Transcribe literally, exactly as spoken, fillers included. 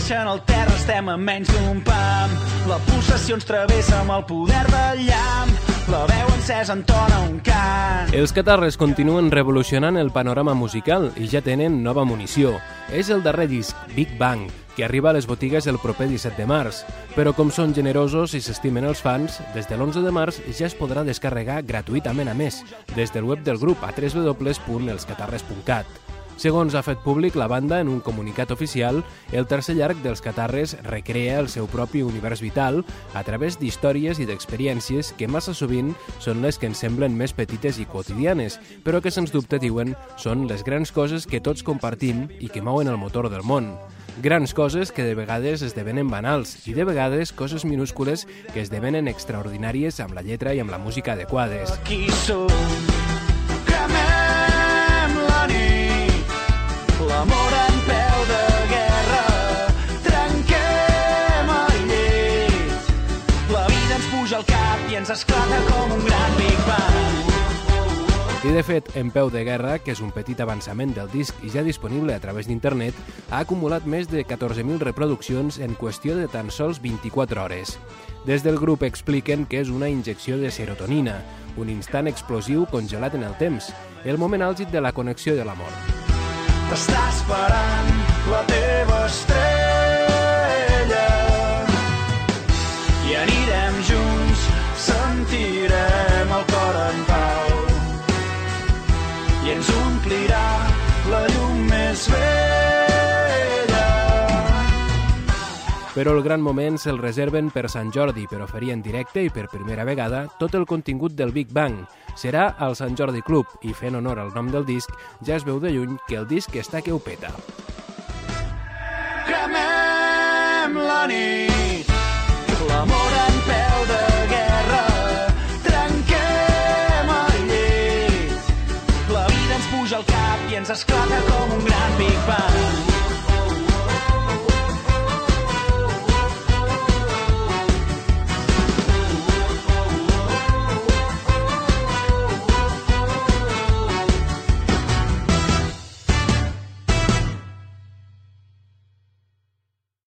creixen al terra, estem a menys d'un pam. La pulsació ens travessa amb el poder del llamp. La veu encesa entona un cant. Els Catarres continuen revolucionant el panorama musical i ja tenen nova munició. És el darrer disc, Big Bang, que arriba a les botigues el proper disset de març. Però com són generosos i s'estimen els fans, des de l'onze de març ja es podrà descarregar gratuïtament a més, des del web del grup a w w w punt els catarres punt cat. Segons ha fet públic la banda en un comunicat oficial, el tercer llarg dels Catarres recrea el seu propi univers vital a través d'històries i d'experiències que massa sovint són les que ens semblen més petites i quotidianes, però que sens dubte, diuen, són les grans coses que tots compartim i que mouen el motor del món. Grans coses que de vegades esdevenen banals i de vegades coses minúscules que esdevenen extraordinàries amb la lletra i amb la música adequades. Qui som? Cremem la nit, l'amor en peu de guerra, trenquem el llit, la vida ens puja al cap i ens esclata com un gran Big Bang. I de fet, En peu de guerra, que és un petit avançament del disc i ja disponible a través d'internet, ha acumulat més de catorze mil reproduccions en qüestió de tan sols vint-i-quatre hores. Des del grup expliquen que és una injecció de serotonina, un instant explosiu congelat en el temps, el moment àlgid de la connexió de l'amor. T'està esperant la teva estrella i anirem junts, sentirem el cor en pau i ens omplirà la llum més vella. Però el gran moment se'l reserven per Sant Jordi per oferir en directe i per primera vegada tot el contingut del Big Bang. Serà al Sant Jordi Club i, fent honor al nom del disc, ja es veu de lluny que el disc està que ho peta. Cremem la nit, l'amor en peu de guerra, trenquem el llit, la vida ens puja al cap i ens esclata com un gran Big Bang.